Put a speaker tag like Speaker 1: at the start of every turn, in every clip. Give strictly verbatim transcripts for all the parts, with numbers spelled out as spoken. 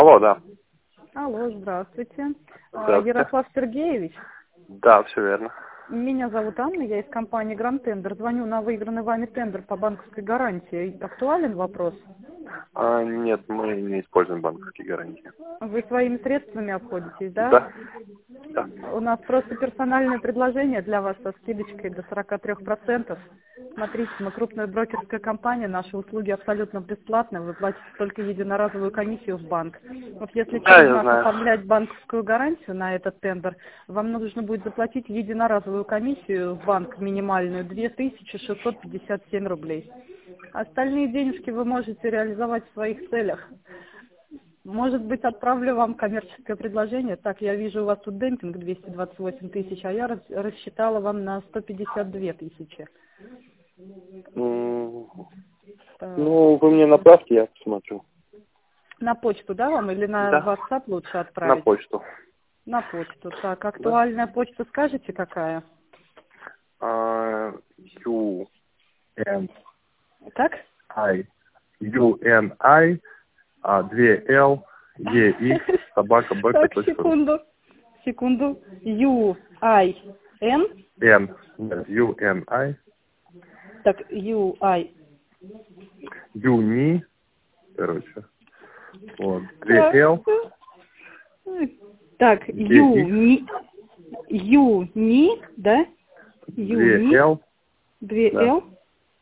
Speaker 1: Алло, да.
Speaker 2: Алло, здравствуйте. А,
Speaker 1: Здравствуйте.
Speaker 2: Ярослав Сергеевич,
Speaker 1: Да, все верно.
Speaker 2: меня зовут Анна, я из компании Grand Tender. Звоню на выигранный вами тендер по банковской гарантии. Актуален вопрос?
Speaker 1: А, нет, мы не используем банковские гарантии.
Speaker 2: Вы своими средствами обходитесь, да?
Speaker 1: Да. Да.
Speaker 2: У нас просто персональное предложение для вас со скидочкой до сорока трёх процентов. Смотрите, мы крупная брокерская компания, наши услуги абсолютно бесплатны, вы платите только единоразовую комиссию в банк. Вот если
Speaker 1: Да,
Speaker 2: через
Speaker 1: я
Speaker 2: нас
Speaker 1: знаю.
Speaker 2: оформлять банковскую гарантию на этот тендер, вам нужно будет заплатить единоразовую комиссию в банк минимальную две тысячи шестьсот пятьдесят семь рублей. Остальные денежки вы можете реализовать в своих целях. Может быть, отправлю вам коммерческое предложение. Так, я вижу, у вас тут демпинг двести двадцать восемь тысяч, а я рас- рассчитала вам на сто пятьдесят две тысячи.
Speaker 1: М,
Speaker 2: Так.
Speaker 1: Ну, вы мне направьте, я посмотрю.
Speaker 2: На почту, да, вам? Или на
Speaker 1: Да.
Speaker 2: WhatsApp лучше
Speaker 1: На
Speaker 2: отправить?
Speaker 1: почту.
Speaker 2: На почту. Так,
Speaker 1: Да.
Speaker 2: актуальная почта скажете, какая?
Speaker 1: А, Ю Н
Speaker 2: Так?
Speaker 1: I Ю Н I а, две Л Е Икс собака бк
Speaker 2: Так,
Speaker 1: точка ру.
Speaker 2: секунду. Секунду. Ю Ай Н.
Speaker 1: Н. Да, Ю Н I
Speaker 2: Так, Ю Ай.
Speaker 1: Юни, короче. Вот. Две
Speaker 2: Так,
Speaker 1: Л
Speaker 2: Так,
Speaker 1: Е
Speaker 2: Ю
Speaker 1: Икс
Speaker 2: Ни. Ю Ни, да? Ю
Speaker 1: две
Speaker 2: Ни.
Speaker 1: Л
Speaker 2: Две
Speaker 1: да.
Speaker 2: Л.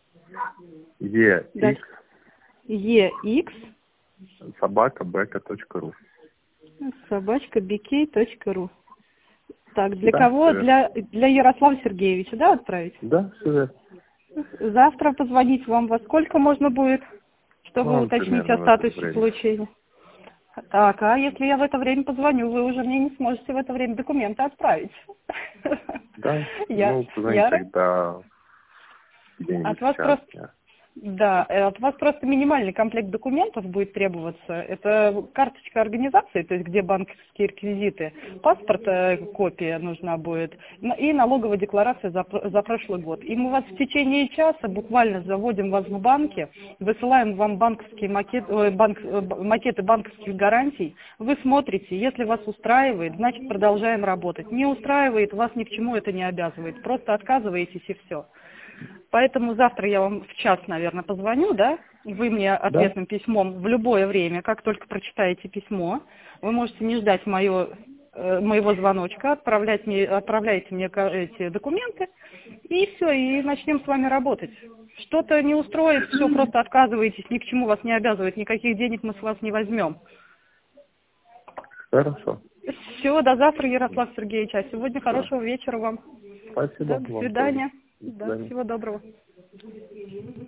Speaker 1: Е
Speaker 2: Да.
Speaker 1: Икс
Speaker 2: Е Икс.
Speaker 1: собака бк точка ру.
Speaker 2: Собачка бикей точка ру. Так, для
Speaker 1: Да,
Speaker 2: кого?
Speaker 1: всё верно.
Speaker 2: Для, для Ярослава Сергеевича, да, отправить?
Speaker 1: Да, все верно.
Speaker 2: Завтра позвонить вам во сколько можно будет, чтобы
Speaker 1: Ну,
Speaker 2: уточнить
Speaker 1: примерно
Speaker 2: о
Speaker 1: в это
Speaker 2: статусе
Speaker 1: время.
Speaker 2: получения? Так, а если я в это время позвоню, вы уже мне не сможете в это время документы отправить.
Speaker 1: Да,
Speaker 2: Я,
Speaker 1: ну, позвоните
Speaker 2: я
Speaker 1: тогда где-нибудь
Speaker 2: от вас
Speaker 1: сейчас.
Speaker 2: просто,
Speaker 1: Я.
Speaker 2: да, э, от вас просто минимальный комплект документов будет требоваться. Это карточка организации, то есть где банковские реквизиты, паспорт, э, копия нужна будет, н- и налоговая декларация за, пр- за прошлый год. И мы вас в течение часа буквально заводим вас в банки, высылаем вам банковские макет, ой, банк, э, б- макеты банковских гарантий. Вы смотрите, если вас устраивает, значит продолжаем работать. Не устраивает, вас ни к чему это не обязывает. Просто отказываетесь и все. Поэтому завтра я вам в час, наверное, позвоню, да? Вы мне
Speaker 1: Да?
Speaker 2: ответным письмом в любое время, как только прочитаете письмо, вы можете не ждать моё, э, моего звоночка, отправлять мне, отправляйте мне ка- эти документы, и все, и начнем с вами работать. Что-то не устроит, все, просто отказываетесь, ни к чему вас не обязывает, никаких денег мы с вас не возьмем.
Speaker 1: Хорошо.
Speaker 2: Все, до завтра, Ярослав Сергеевич, а сегодня
Speaker 1: Все.
Speaker 2: хорошего вечера вам.
Speaker 1: Спасибо
Speaker 2: Да, до
Speaker 1: вам тоже.
Speaker 2: свидания.
Speaker 1: До
Speaker 2: Да,
Speaker 1: свидания.
Speaker 2: всего доброго.